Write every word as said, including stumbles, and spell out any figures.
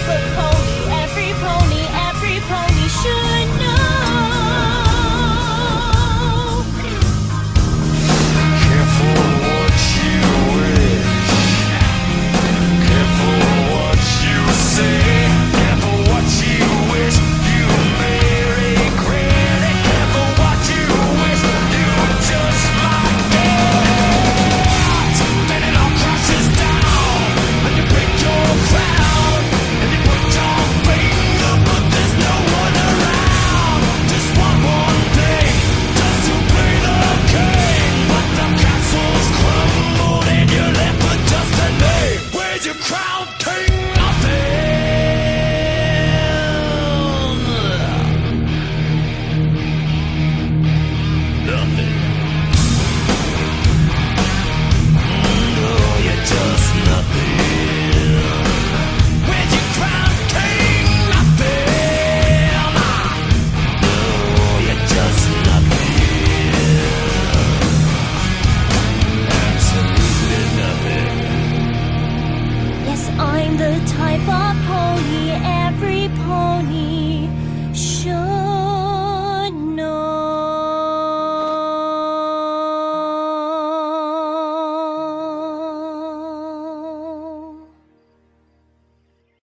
But pony, every pony, every pony should know. Careful what you wish. Careful what you say. Careful what you wish. You may regret it. Careful what you wish. You just might get. Then it all crashes down. And you break your crown. And you put your finger, but there's no one around. Just one more thing, just to play the game. But the castle's crumbled and you're left with just a name. Where's your crown, king? Nothing. Nothing. No, you're just nothing. Where's your crown, king? Nothing. No, you're just nothing. Absolutely nothing. Yes, I'm the type of pony, every pony